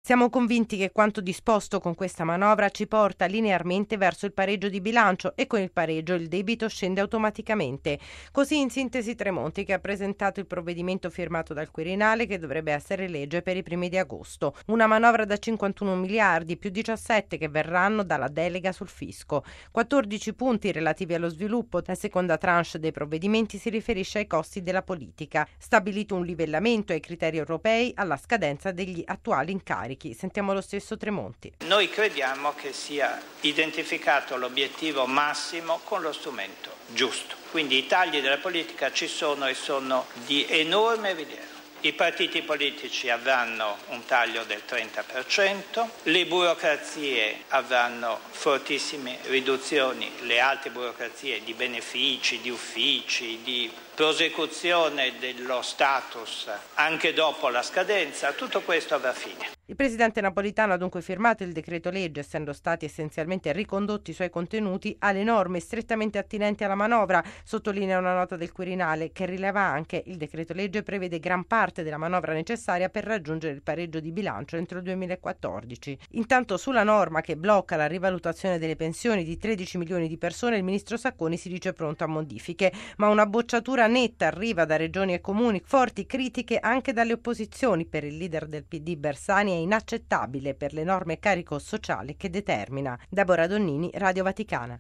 Siamo convinti che quanto disposto con questa manovra ci porta linearmente verso il pareggio di bilancio e con il pareggio il debito scende automaticamente. Così in sintesi Tremonti, che ha presentato il provvedimento firmato dal Quirinale che dovrebbe essere legge per i primi di agosto. Una manovra da 51 miliardi più 17 che verranno dalla delega sul fisco. 14 punti relativi allo sviluppo. La seconda tranche dei provvedimenti si riferisce ai costi della politica. Stabilito un livellamento ai criteri europei alla scadenza degli attuali incarichi. Sentiamo lo stesso Tremonti. Noi crediamo che sia identificato l'obiettivo massimo con lo strumento giusto. Quindi i tagli della politica ci sono e sono di enorme rilievo. I partiti politici avranno un taglio del 30%, le burocrazie avranno fortissime riduzioni, le altre burocrazie di benefici, di uffici, di prosecuzione dello status anche dopo la scadenza, tutto questo avrà fine. Il presidente Napolitano ha dunque firmato il decreto legge, essendo stati essenzialmente ricondotti i suoi contenuti alle norme strettamente attinenti alla manovra, sottolinea una nota del Quirinale che rileva anche il decreto legge prevede gran parte della manovra necessaria per raggiungere il pareggio di bilancio entro il 2014. Intanto sulla norma che blocca la rivalutazione delle pensioni di 13 milioni di persone il ministro Sacconi si dice pronto a modifiche, ma una bocciatura netta arriva da regioni e comuni, forti critiche anche dalle opposizioni. Per il leader del PD Bersani è inaccettabile per l'enorme carico sociale che determina. Deborah Donnini, Radio Vaticana.